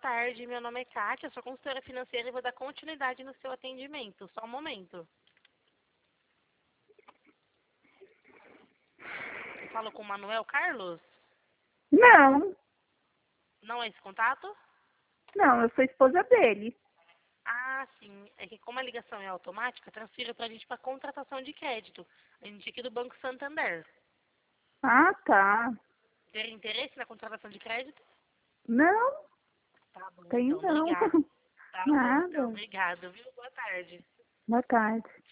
tarde, meu nome é Kátia, sou consultora financeira e vou dar continuidade no seu atendimento. Só um momento. Eu falo com o Manuel Carlos? Não, Não é esse contato? não, eu sou esposa dele. Ah, sim. É que como a ligação é automática, transfira pra gente para contratação de crédito. A gente aqui do Banco Santander. Ah, tá. Ter interesse na contratação de crédito? Não, Tá bom, tenho então. não. Obrigado. Tá bom, então. Nada. Obrigado, viu? Boa tarde. Boa tarde.